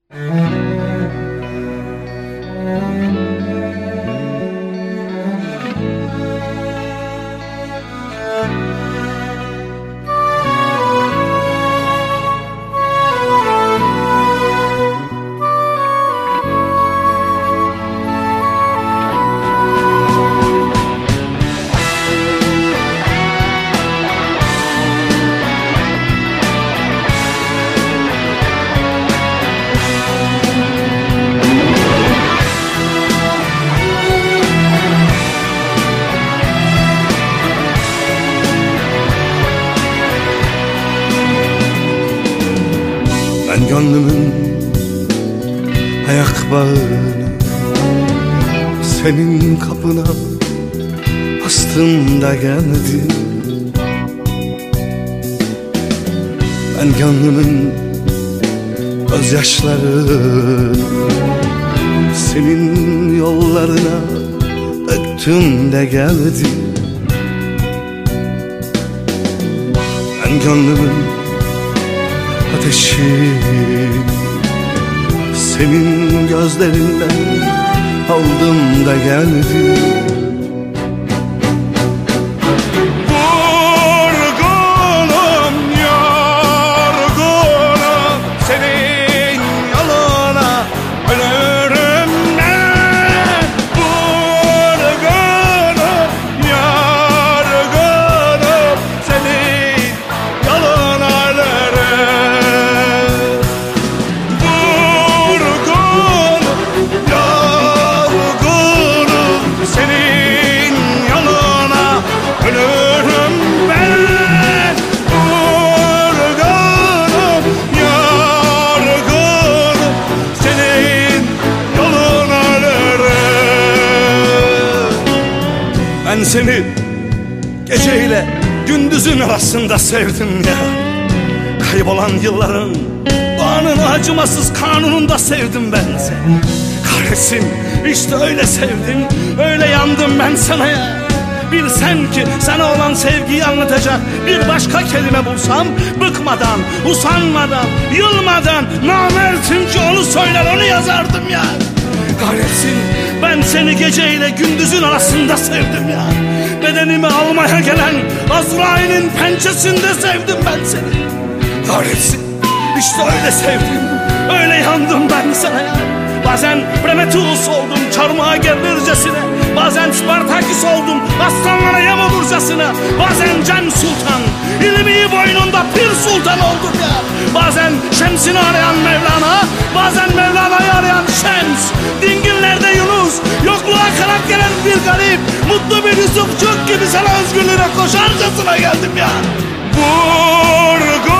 Ben gönlümün ayak bağını senin kapına astım da geldim. Ben gönlümün gözyaşlarını senin yollarına döktüm de geldim. Ben gönlümün ateşi senin gözlerinden aldım da geldim. Ben seni geceyle gündüzün arasında sevdim ya. Kaybolan yılların doğanın acımasız kanununda sevdim ben seni. Kahretsin, işte öyle sevdim, öyle yandım ben sana ya. Bilsen ki sana olan sevgiyi anlatacak bir başka kelime bulsam, bıkmadan, usanmadan, yılmadan namertim ki onu söyler, onu yazardım ya. Kahretsin, ben seni geceyle gündüzün arasında sevdim ya. Bedenimi almaya gelen Azrail'in pençesinde sevdim ben seni. Kahretsin, işte öyle sevdim, öyle yandım ben sana ya. Bazen Prometheus oldum çarmıha gerilircesine, bazen Spartaküs oldum aslanlara yem olurcasına, bazen Cem Sultan, ilmi boynunda Pir Sultan oldum ya. Bazen Şems'ini arayan Mevlana, bazen Mevlana'yı arayan Şems. Dingillerde Yunus, yokluğa kanat gelen bir garip, mutlu bir Yusufçuk gibi sana özgürlüğe koşarcasına geldim ya. Vurgun